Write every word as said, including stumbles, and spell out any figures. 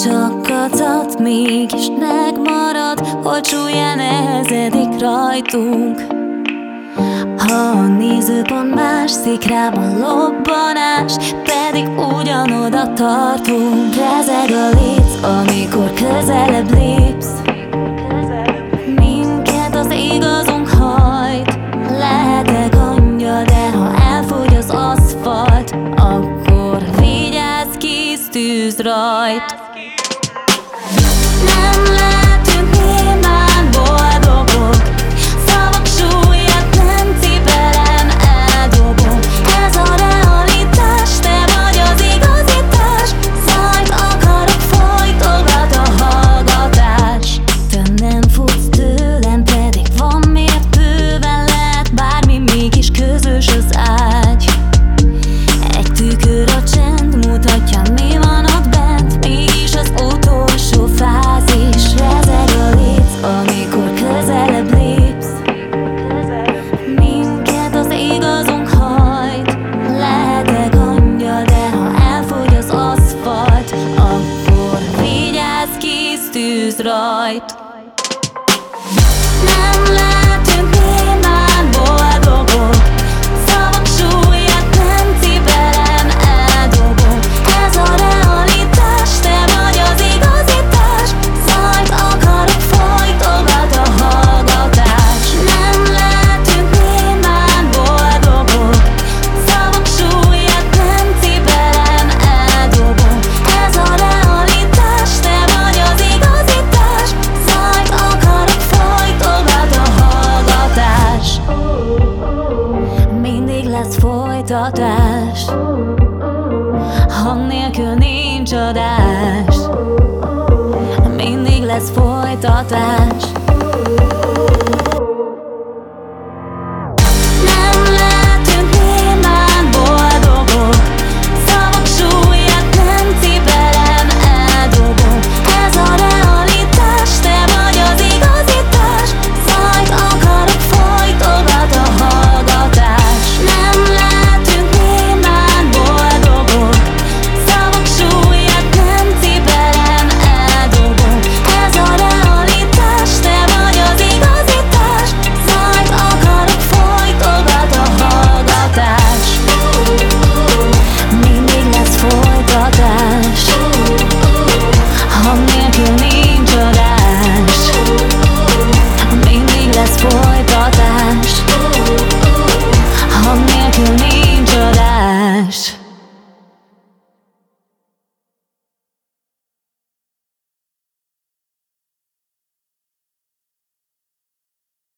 csak kacat, mégis megmarad, hogy súlya nehezedik rajtunk. Ha a nézőpont más, szikrában lobbanás, pedig ugyanoda tartunk. Rezeg a léc, amikor közelebb lépsz, minket az igazunk hajt. Lehetek angyal, de ha elfogy az aszfalt, akkor vigyázz, kész tűz rajt. Nem lehetünk nyilván boldogok, szavak súlyát nem cipelem, eldobom. Ez a realitás, te vagy az igazítás. Zajt akarok, folytogat a hallgatás. Te nem futsz tőlem, pedig van miért bőven, lehet bármi, mégis közös az ágy. Egy tükör a csend mutatja, mi van ott bent, mégis az utolsó fázis. Rezeg a léc, amikor közelebb lépsz, minket az igazunk hajt. Lehetek angyal, de ha elfogy az aszfalt, akkor vigyázz, kész tűz rajt. Nem lehetünk nyilván boldogok, szavak súlyát nem cipelem, eldobom. Ez a realitás, te vagy az igazítás. Zajt akarok, folytogat a hallgatás. Nem lehetünk nyilván boldogok, szavak súlyát nem cipelem, eldobom. Ez a realitás, te vagy az igazítás. Zajt akarok, folytogat a hallgatás. Mindig lesz folytatás, hang nélkül nincs adás. Mindig lesz folytatás. Nem lehetünk nyilván boldogok, szavak súlyát nem cipelem, eldobom. Ez a realitás, te vagy az igazítás. Zajt akarok, folytogat a hallgatás. Nem lehetünk nyilván boldogok, szavak súlyát nem cipelem, eldobom. Ez a realitás, te vagy az igazítás. Zajt akarok, folytogat a hallgatás. Mindig lesz folytatás, hang nélkül nincs adás. Mindig lesz folytatás.